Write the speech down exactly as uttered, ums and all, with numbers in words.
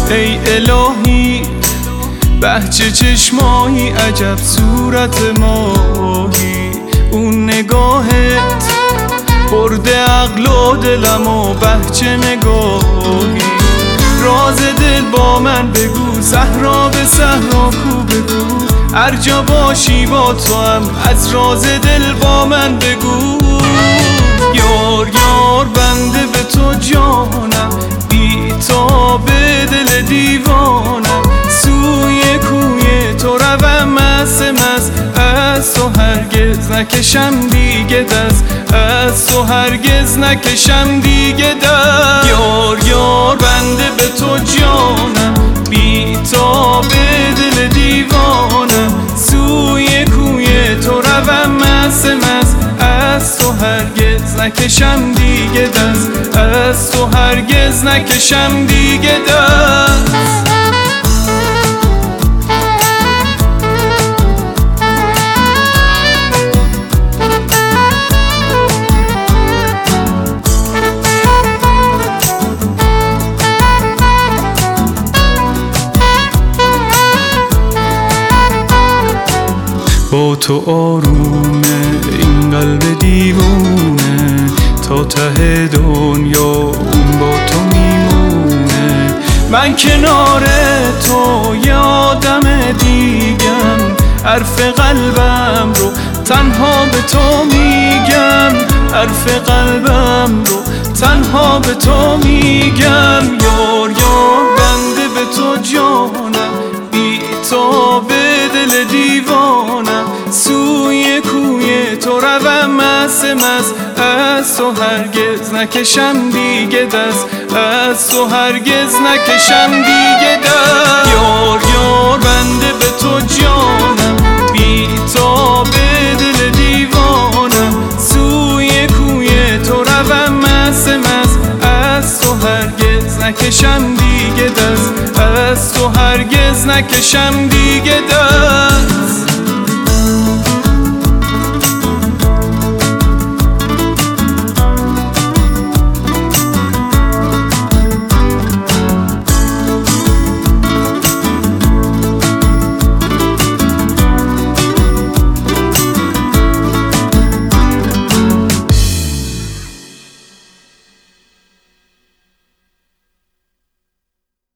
ای الهی بهچه چشمایی، عجب صورت ماهی. اون نگاهت برده عقل و دلم و بهچه نگاهی. راز دل با من بگو، صحرا به صحرا کو بگو، هر جا باشی با تو هم از راز دل با من بگو. یار یار بنده به تو جانم، بی تو به دل دیوانم، سوی کوی تو روم مست مست، از تو هرگز نکشم دیگه دست، از تو هرگز نکشم دیگه دست. یار یار بنده به تو جانم، بی تو به دل دیوانم، سوی کوی تو روم مست مست، از تو هرگز نکشم دیگه دست، از تو هرگز نکشم دیگه دست. با تو آرومه این قلب دیوونه، تا ته دنیا اون با تو میمونه. من کنار تو یه آدم دیگم، حرف قلبم رو تنها به تو میگم، حرف قلبم رو تنها به تو میگم. یار یار بنده به تو جانم، بی تو به دل دیوانم، سوی کوی تو روم مست مست، از تو هرگز نکشم دیگه دست، از تو هرگز نکشم دیگه دست. یار یار بنده به تو جانم، بی تو به دل دیوانم، سوی کوی تو روم مست مست، از تو هرگز نکشم دیگه دست، از تو هرگز نکشم دیگه دست.